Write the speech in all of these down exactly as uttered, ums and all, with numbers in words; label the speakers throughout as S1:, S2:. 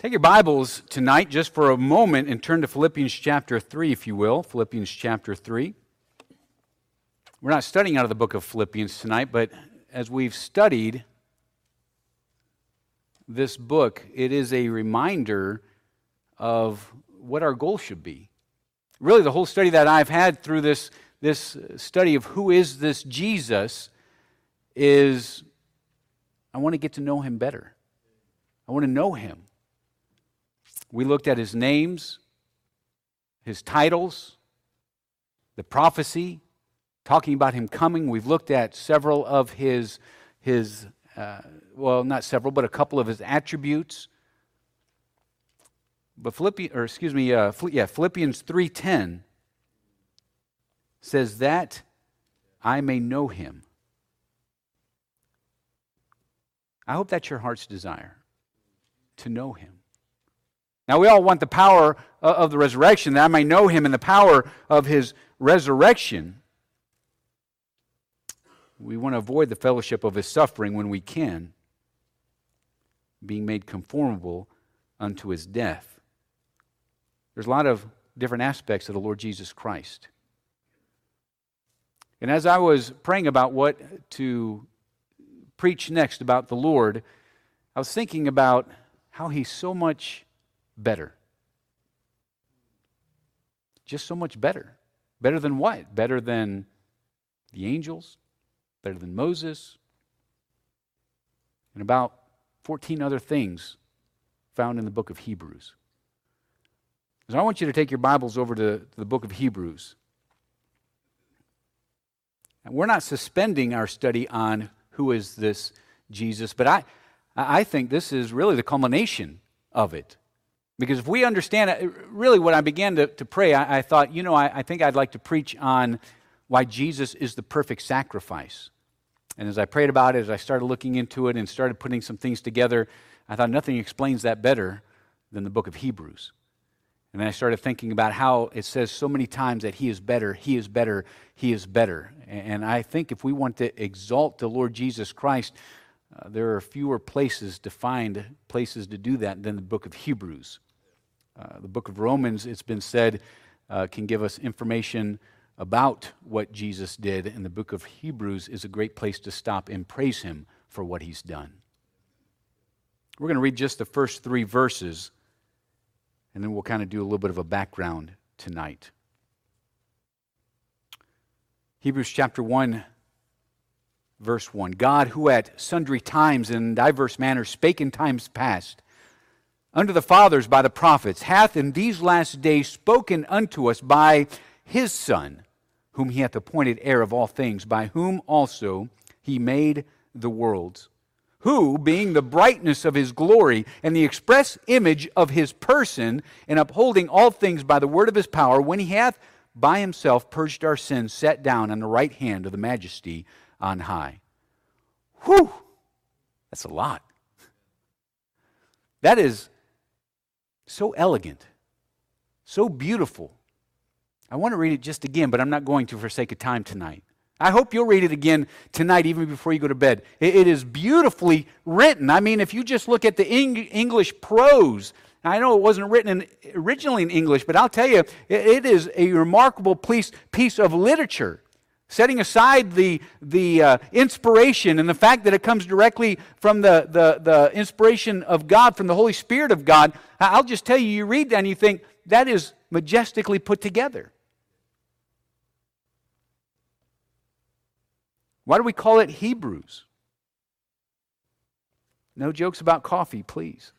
S1: Take your Bibles tonight just for a moment and turn to Philippians chapter three, if you will. Philippians chapter three. We're not studying out of the book of Philippians tonight, but as we've studied this book, it is a reminder of what our goal should be. Really, the whole study that I've had through this, this study of who is this Jesus is I want to get to know him better. I want to know him. We looked at his names, his titles, the prophecy, talking about him coming. We've looked at several of his, his uh, well, not several, but a couple of his attributes. But Philippians, or excuse me, uh, yeah, Philippians three ten says that I may know him. I hope that's your heart's desire, to know him. Now, we all want the power of the resurrection, that I may know him in the power of his resurrection. We want to avoid the fellowship of his suffering when we can, being made conformable unto his death. There's a lot of different aspects of the Lord Jesus Christ. And as I was praying about what to preach next about the Lord, I was thinking about how he's so much better. Just so much better. Better than what? Better than the angels? Better than Moses? And about fourteen other things found in the book of Hebrews. So I want you to take your Bibles over to, to the book of Hebrews. And we're not suspending our study on who is this Jesus, but I, I think this is really the culmination of it. Because if we understand it, really what I began to, to pray, I, I thought, you know, I, I think I'd like to preach on why Jesus is the perfect sacrifice. And as I prayed about it, as I started looking into it and started putting some things together, I thought nothing explains that better than the book of Hebrews. And then I started thinking about how it says so many times that he is better, he is better, he is better. And I think if we want to exalt the Lord Jesus Christ, uh, there are fewer places to find places to do that than the book of Hebrews. Uh, the book of Romans, it's been said, uh, can give us information about what Jesus did, and the book of Hebrews is a great place to stop and praise him for what he's done. We're going to read just the first three verses, and then we'll kind of do a little bit of a background tonight. Hebrews chapter one, verse one. God, who at sundry times and in diverse manners spake in times past unto the fathers by the prophets, hath in these last days spoken unto us by his Son, whom he hath appointed heir of all things, by whom also he made the worlds, who, being the brightness of his glory and the express image of his person, and upholding all things by the word of his power, when he hath by himself purged our sins, sat down on the right hand of the majesty on high. Whew! That's a lot. That is so elegant, so beautiful. I want to read it just again, but I'm not going to for sake of time tonight. I hope you'll read it again tonight, even before you go to bed. It, it is beautifully written. I mean, if you just look at the Eng- English prose, I know it wasn't written in, originally in English, but I'll tell you, it, it is a remarkable piece, piece of literature. Setting aside the, the uh, inspiration and the fact that it comes directly from the, the, the inspiration of God, from the Holy Spirit of God, I'll just tell you, you read that and you think, that is majestically put together. Why do we call it Hebrews? No jokes about coffee, please.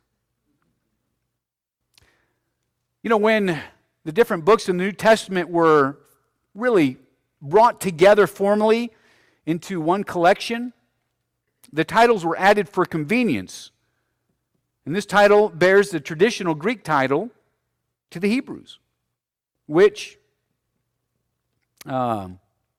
S1: You know, when the different books in the New Testament were really brought together formally into one collection, the titles were added for convenience. And this title bears the traditional Greek title to the Hebrews, which um,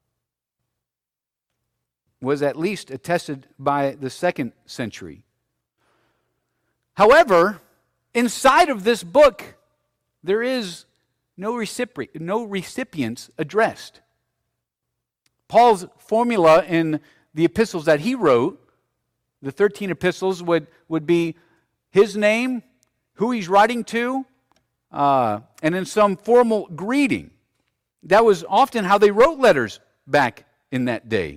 S1: was at least attested by the second century. However, inside of this book, there is no recipient, no recipients addressed. Paul's formula in the epistles that he wrote, the thirteen epistles, would, would be his name, who he's writing to, uh, and in some formal greeting. That was often how they wrote letters back in that day.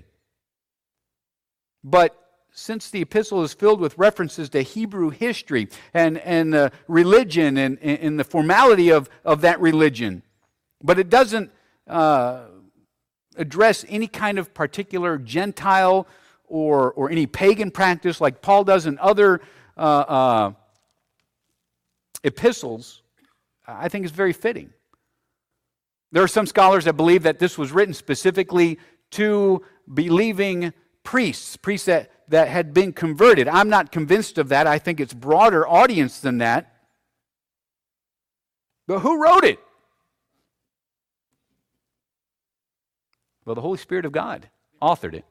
S1: But since the epistle is filled with references to Hebrew history and, and uh, religion and, and the formality of, of that religion, but it doesn't uh, address any kind of particular Gentile or, or any pagan practice like Paul does in other uh, uh, epistles, I think is very fitting. There are some scholars that believe that this was written specifically to believing priests, priests that, that had been converted. I'm not convinced of that. I think it's broader audience than that. But who wrote it? Well, the Holy Spirit of God authored it.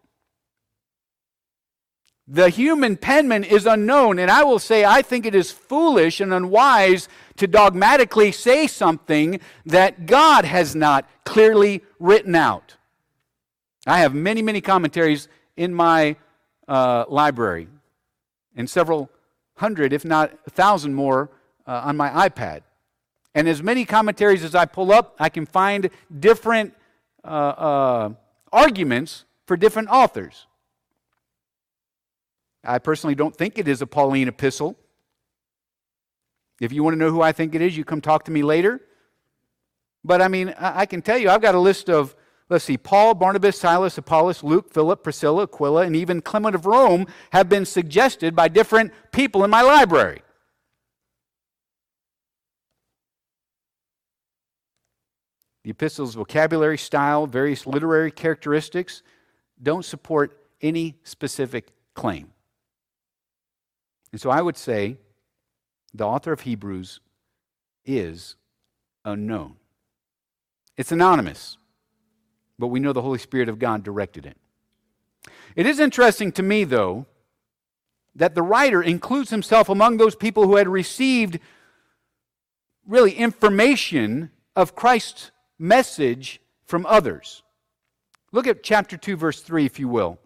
S1: The human penman is unknown, and I will say I think it is foolish and unwise to dogmatically say something that God has not clearly written out. I have many, many commentaries in my uh, library, and several hundred, if not a thousand more, uh, on my iPad. And as many commentaries as I pull up, I can find different uh, uh, arguments for different authors. I personally don't think it is a Pauline epistle. If you want to know who I think it is, you come talk to me later. But I mean, I can tell you, I've got a list of, let's see, Paul, Barnabas, Silas, Apollos, Luke, Philip, Priscilla, Aquila, and even Clement of Rome have been suggested by different people in my library. The epistle's vocabulary, style, various literary characteristics don't support any specific claim. And so I would say the author of Hebrews is unknown. It's anonymous, but we know the Holy Spirit of God directed it. It is interesting to me, though, that the writer includes himself among those people who had received really information of Christ's message from others. Look at chapter two, verse three, if you will.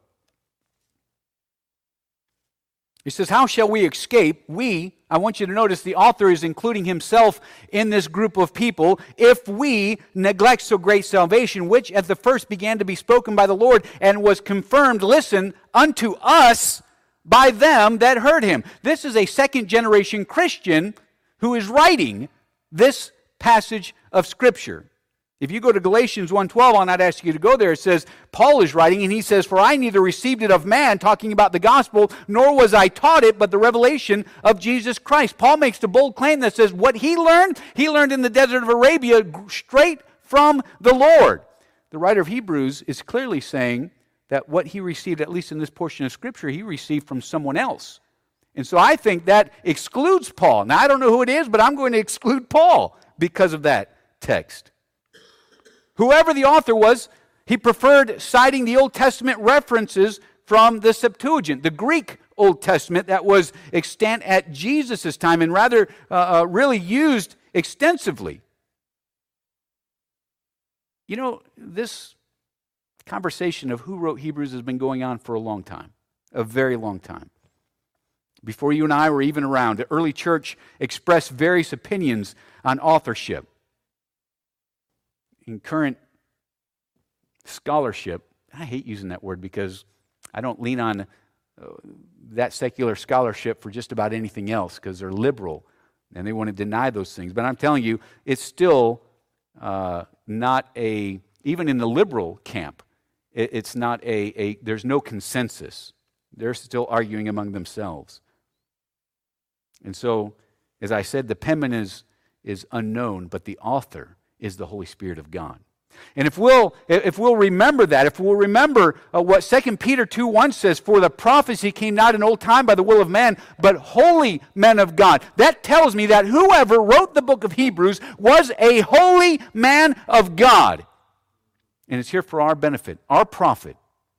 S1: He says, how shall we escape? We, I want you to notice the author is including himself in this group of people, if we neglect so great salvation, which at the first began to be spoken by the Lord and was confirmed, listen, unto us by them that heard him. This is a second generation Christian who is writing this passage of Scripture. If you go to Galatians one twelve, I'll not ask you to go there. It says, Paul is writing, and he says, for I neither received it of man, talking about the gospel, nor was I taught it, but the revelation of Jesus Christ. Paul makes the bold claim that says what he learned, he learned in the desert of Arabia straight from the Lord. The writer of Hebrews is clearly saying that what he received, at least in this portion of Scripture, he received from someone else. And so I think that excludes Paul. Now, I don't know who it is, but I'm going to exclude Paul because of that text. Whoever the author was, he preferred citing the Old Testament references from the Septuagint, the Greek Old Testament that was extant at Jesus' time and rather uh, uh, really used extensively. You know, this conversation of who wrote Hebrews has been going on for a long time, a very long time. Before you and I were even around, the early church expressed various opinions on authorship. In current scholarship, I hate using that word because I don't lean on uh, that secular scholarship for just about anything else because they're liberal and they want to deny those things. But I'm telling you, it's still uh, not a, even in the liberal camp, it, it's not a, a, there's no consensus. They're still arguing among themselves. And so, as I said, the penman is, is unknown, but the author is the Holy Spirit of God. And if we'll if we'll remember that, if we'll remember uh, what Second Peter two one says, for the prophecy came not in old time by the will of man, but holy men of God. That tells me that whoever wrote the book of Hebrews was a holy man of God. And it's here for our benefit, our profit.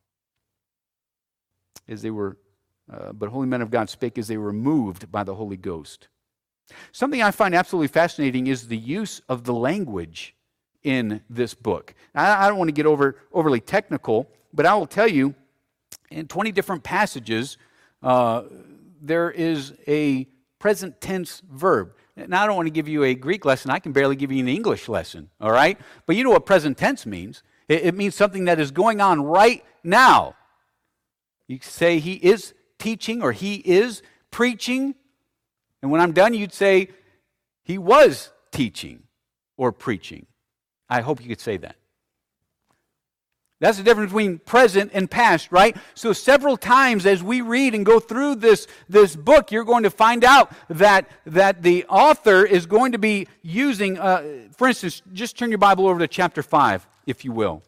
S1: As they were, uh, but holy men of God spake as they were moved by the Holy Ghost. Something I find absolutely fascinating is the use of the language in this book. Now, I don't want to get over overly technical, but I will tell you, in twenty different passages, uh, there is a present tense verb. Now, I don't want to give you a Greek lesson. I can barely give you an English lesson, all right? But you know what present tense means. It, it means something that is going on right now. You say he is teaching or he is preaching. And when I'm done, you'd say he was teaching or preaching. I hope you could say that. That's the difference between present and past, right? So several times as we read and go through this, this book, you're going to find out that, that the author is going to be using, uh, for instance, just turn your Bible over to chapter five, if you will.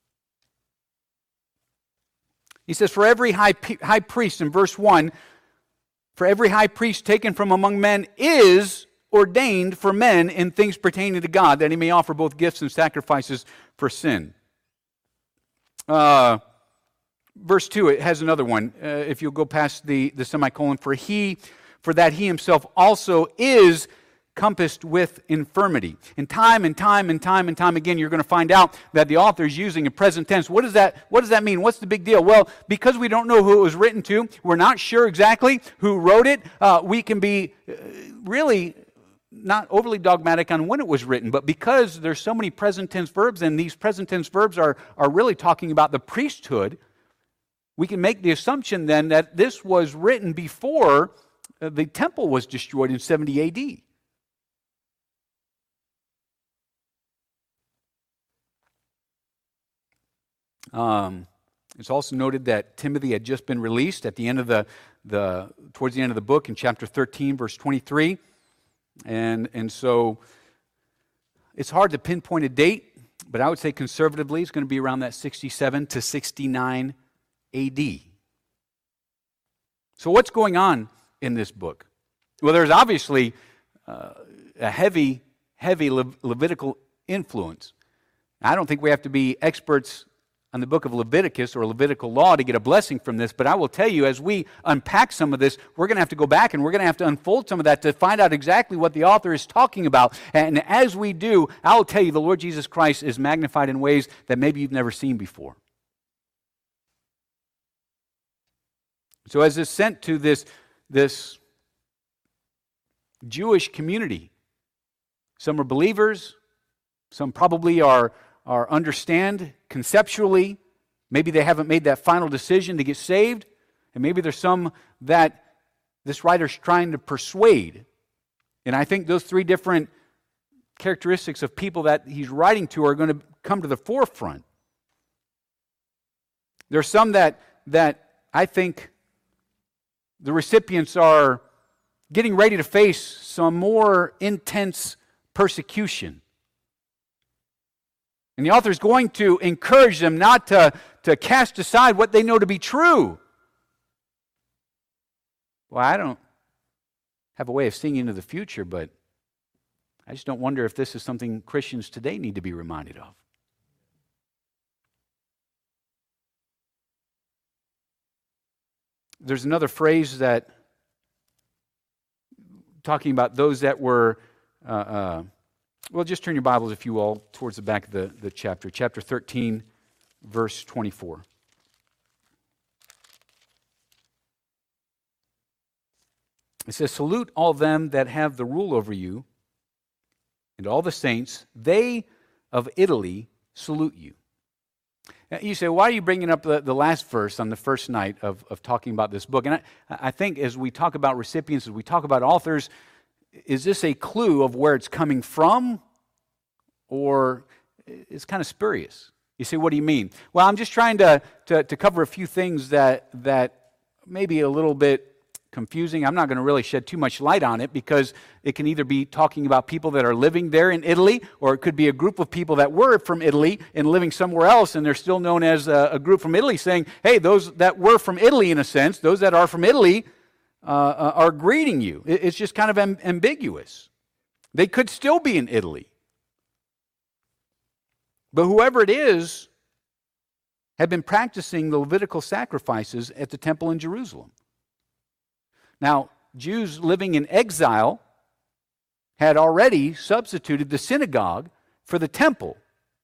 S1: He says, for every high, high priest, in verse one, for every high priest taken from among men is ordained for men in things pertaining to God, that he may offer both gifts and sacrifices for sin. Uh, verse two, it has another one. Uh, if you'll go past the, the semicolon, for he, for that he himself also is compassed with infirmity. And time and time and time and time again, you're going to find out that the author is using a present tense. What does that, what does that mean? What's the big deal? Well, because we don't know who it was written to, we're not sure exactly who wrote it, uh, we can be uh, really not overly dogmatic on when it was written, but because there's so many present tense verbs, and these present tense verbs are, are really talking about the priesthood, we can make the assumption then that this was written before the temple was destroyed in seventy A D. Um, it's also noted that Timothy had just been released at the end of the, the towards the end of the book in chapter thirteen, verse twenty-three. And, and so it's hard to pinpoint a date, but I would say conservatively it's going to be around that sixty-seven to sixty-nine A D. So what's going on in this book? Well, there's obviously uh, a heavy, heavy Le- Levitical influence. I don't think we have to be experts on the book of Leviticus or Levitical law to get a blessing from this, but I will tell you, as we unpack some of this, we're going to have to go back and we're going to have to unfold some of that to find out exactly what the author is talking about. And as we do, I will tell you the Lord Jesus Christ is magnified in ways that maybe you've never seen before. So as it's sent to this, this Jewish community, some are believers, some probably are Or understand conceptually, maybe they haven't made that final decision to get saved, and maybe there's some that this writer's trying to persuade. And I think those three different characteristics of people that he's writing to are going to come to the forefront. There's some that, that I think the recipients are getting ready to face some more intense persecution. And the author is going to encourage them not to, to cast aside what they know to be true. Well, I don't have a way of seeing into the future, but I just don't wonder if this is something Christians today need to be reminded of. There's another phrase that, talking about those that were... Uh, uh, Well, just turn your Bibles, if you will, towards the back of the, the chapter. Chapter thirteen, verse twenty-four. It says, salute all them that have the rule over you, and all the saints. They of Italy salute you. Now, you say, why are you bringing up the, the last verse on the first night of, of talking about this book? And I, I think as we talk about recipients, as we talk about authors, is this a clue of where it's coming from, or it's kind of spurious? You say, what do you mean? Well, I'm just trying to, to, to cover a few things that, that may be a little bit confusing. I'm not going to really shed too much light on it because it can either be talking about people that are living there in Italy, or it could be a group of people that were from Italy and living somewhere else, and they're still known as a, a group from Italy, saying, hey, those that were from Italy in a sense, those that are from Italy, Uh, are greeting you. It's just kind of am- ambiguous. They could still be in Italy. But whoever it is had been practicing the Levitical sacrifices at the temple in Jerusalem. Now, Jews living in exile had already substituted the synagogue for the temple.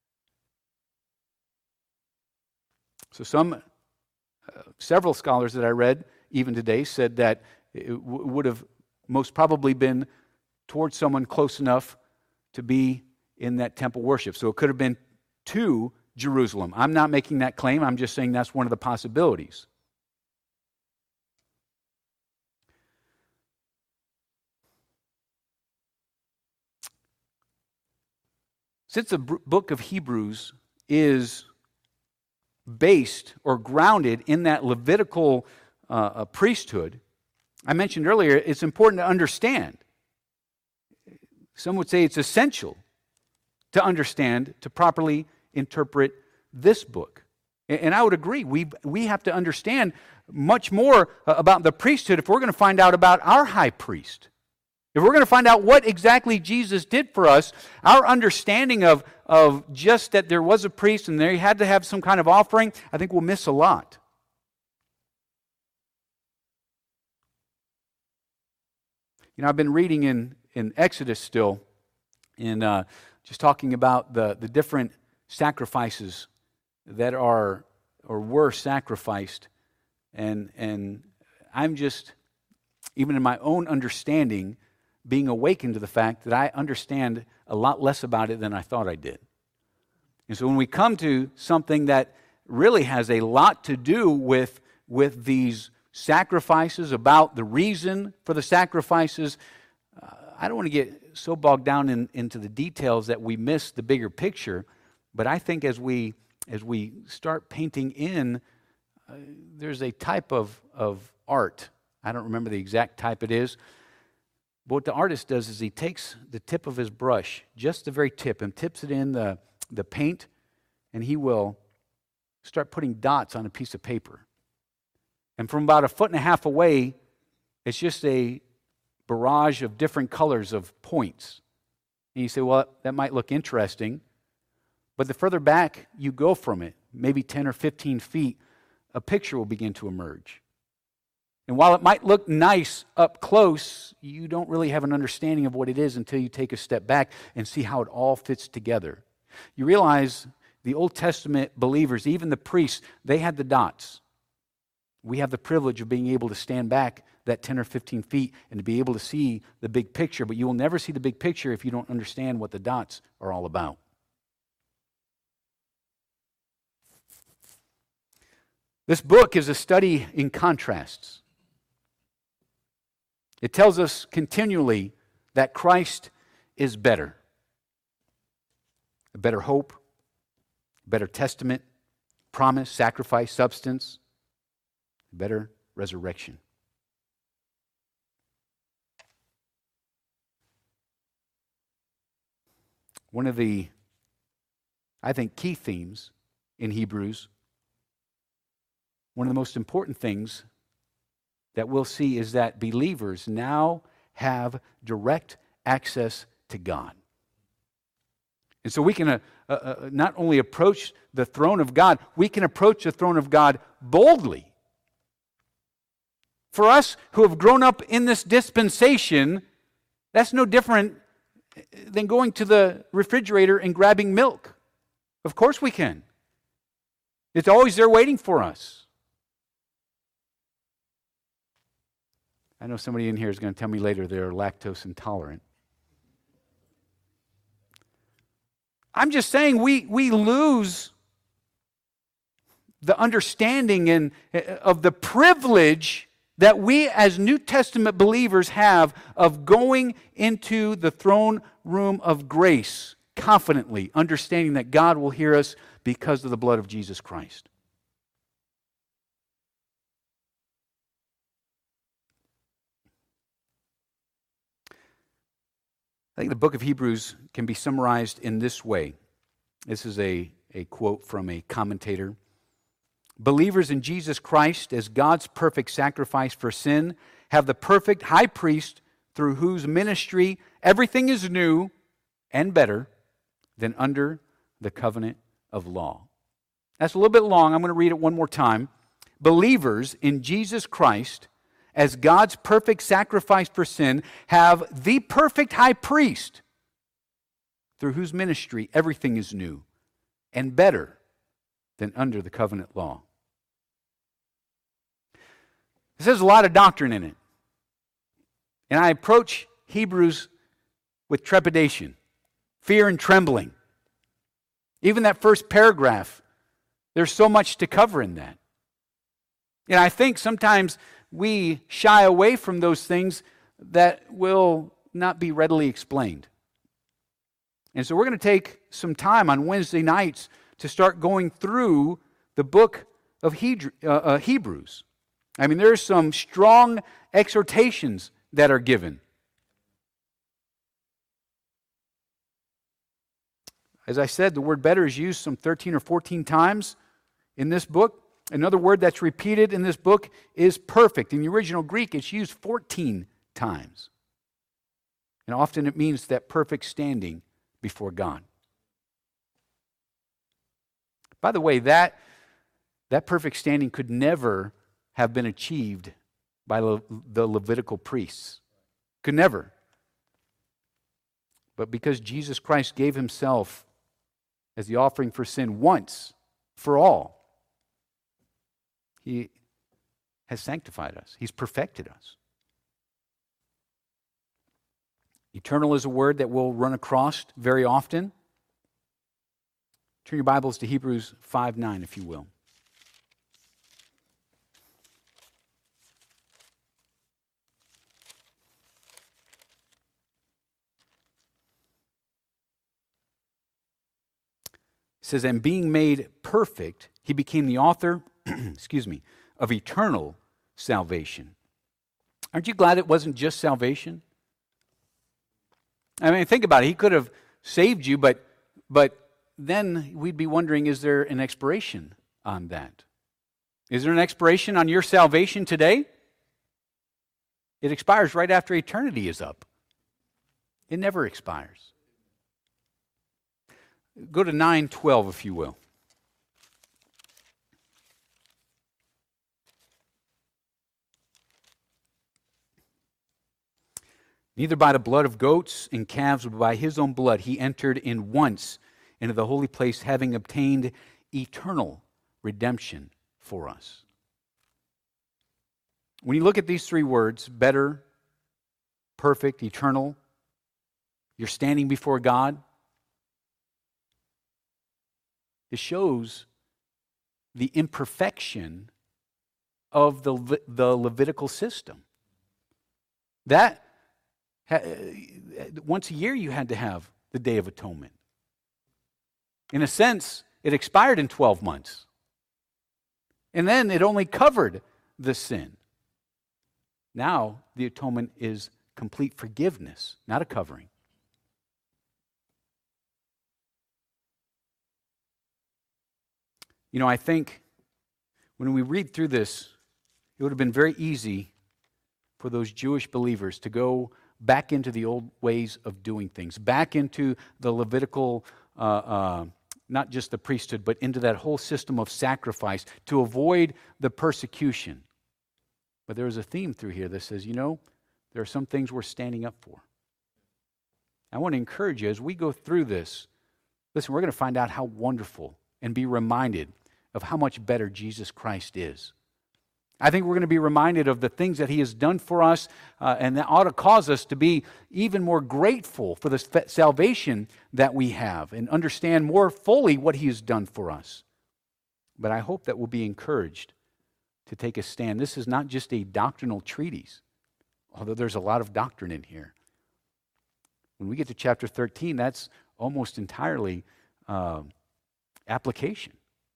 S1: So some, uh, several scholars that I read even today said that it w- would have most probably been towards someone close enough to be in that temple worship. So it could have been to Jerusalem. I'm not making that claim. I'm just saying that's one of the possibilities. Since the book of Hebrews is based or grounded in that Levitical uh, priesthood, I mentioned earlier, it's important to understand. Some would say it's essential to understand, to properly interpret this book. And I would agree. We, we have to understand much more about the priesthood if we're going to find out about our high priest. If we're going to find out what exactly Jesus did for us, our understanding of, of just that there was a priest and they had to have some kind of offering, I think we'll miss a lot. You know, I've been reading in, in Exodus still, and uh, just talking about the, the different sacrifices that are or were sacrificed. And, and I'm just, even in my own understanding, being awakened to the fact that I understand a lot less about it than I thought I did. And so when we come to something that really has a lot to do with, with these sacrifices, about the reason for the sacrifices, uh, I don't want to get so bogged down in, into the details that we miss the bigger picture. But I think as we as we start painting in, uh, there's a type of, of art. I don't remember the exact type it is. But what the artist does is he takes the tip of his brush, just the very tip, and tips it in the, the paint, and he will start putting dots on a piece of paper. And from about a foot and a half away, it's just a barrage of different colors of points. And you say, well, that might look interesting. But the further back you go from it, maybe ten or fifteen feet, a picture will begin to emerge. And while it might look nice up close, you don't really have an understanding of what it is until you take a step back and see how it all fits together. You realize the Old Testament believers, even the priests, they had the dots. We have the privilege of being able to stand back that ten or fifteen feet and to be able to see the big picture, but you will never see the big picture if you don't understand what the dots are all about. This book is a study in contrasts. It tells us continually that Christ is better. A better hope, a better testament, promise, sacrifice, substance, a better resurrection. One of the, I think, key themes in Hebrews, one of the most important things that we'll see is that believers now have direct access to God. And so we can uh, uh, not only approach the throne of God, we can approach the throne of God boldly. For us who have grown up in this dispensation, that's no different than going to the refrigerator and grabbing milk. Of course we can. It's always there waiting for us. I know somebody in here is going to tell me later they're lactose intolerant. I'm just saying we, we lose the understanding and, of the privilege that we as New Testament believers have of going into the throne room of grace confidently, understanding that God will hear us because of the blood of Jesus Christ. I think the book of Hebrews can be summarized in this way. This is a, a quote from a commentator. Believers in Jesus Christ as God's perfect sacrifice for sin have the perfect high priest through whose ministry everything is new and better than under the covenant of law. That's a little bit long. I'm going to read it one more time. Believers in Jesus Christ as God's perfect sacrifice for sin, have the perfect high priest through whose ministry everything is new and better than under the covenant law. This has a lot of doctrine in it. And I approach Hebrews with trepidation, fear and trembling. Even that first paragraph, there's so much to cover in that. And I think sometimes we shy away from those things that will not be readily explained. And so we're going to take some time on Wednesday nights to start going through the book of Hebrews. I mean, there's some strong exhortations that are given. As I said, the word better is used some thirteen or fourteen times in this book. Another word that's repeated in this book is perfect. In the original Greek, it's used fourteen times. And often it means that perfect standing before God. By the way, that, that perfect standing could never have been achieved by Le- the Levitical priests. Could never. But because Jesus Christ gave himself as the offering for sin once for all, he has sanctified us. He's perfected us. Eternal is a word that we'll run across very often. Turn your Bibles to Hebrews five nine, if you will. It says, and being made perfect, he became the author, excuse me, of eternal salvation. Aren't you glad it wasn't just salvation? I mean, think about it. He could have saved you, but but then we'd be wondering, is there an expiration on that? Is there an expiration on your salvation today? It expires right after eternity is up. It never expires. Go to nine twelve, if you will. Neither by the blood of goats and calves, but by his own blood he entered in once into the holy place, having obtained eternal redemption for us. When you look at these three words, better, perfect, eternal, you're standing before God, it shows the imperfection of the, Le- the Levitical system. That, once a year you had to have the Day of Atonement. In a sense, it expired in twelve months. And then it only covered the sin. Now, the atonement is complete forgiveness, not a covering. You know, I think when we read through this, it would have been very easy for those Jewish believers to go back into the old ways of doing things, back into the Levitical, uh, uh, not just the priesthood, but into that whole system of sacrifice to avoid the persecution. But there is a theme through here that says, you know, there are some things we're standing up for. I want to encourage you as we go through this, listen, we're going to find out how wonderful and be reminded of how much better Jesus Christ is. I think we're going to be reminded of the things that he has done for us, uh, and that ought to cause us to be even more grateful for the salvation that we have and understand more fully what he has done for us. But I hope that we'll be encouraged to take a stand. This is not just a doctrinal treatise, although there's a lot of doctrine in here. When we get to chapter thirteen, that's almost entirely uh, application.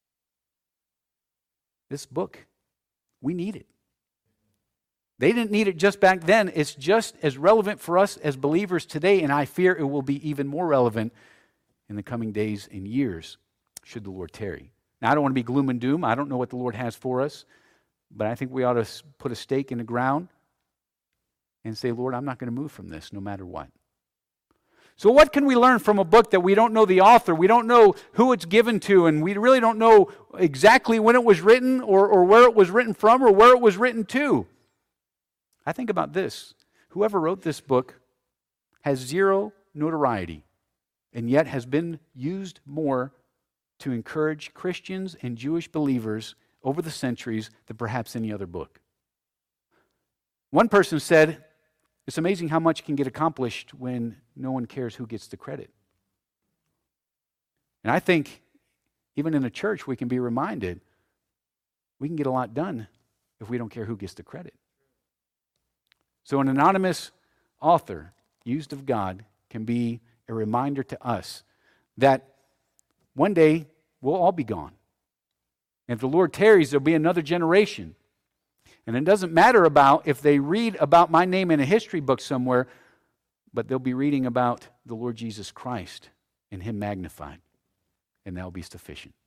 S1: This book, we need it. They didn't need it just back then. It's just as relevant for us as believers today, and I fear it will be even more relevant in the coming days and years, should the Lord tarry. Now, I don't want to be gloom and doom. I don't know what the Lord has for us, but I think we ought to put a stake in the ground and say, Lord, I'm not going to move from this no matter what. So what can we learn from a book that we don't know the author, we don't know who it's given to, and we really don't know exactly when it was written or, or where it was written from or where it was written to? I think about this. Whoever wrote this book has zero notoriety and yet has been used more to encourage Christians and Jewish believers over the centuries than perhaps any other book. One person said, it's amazing how much can get accomplished when no one cares who gets the credit. And I think even in the church we can be reminded we can get a lot done if we don't care who gets the credit. So an anonymous author used of God can be a reminder to us that one day we'll all be gone. And if the Lord tarries, there'll be another generation. And it doesn't matter about if they read about my name in a history book somewhere, but they'll be reading about the Lord Jesus Christ and Him magnified. And that'll be sufficient.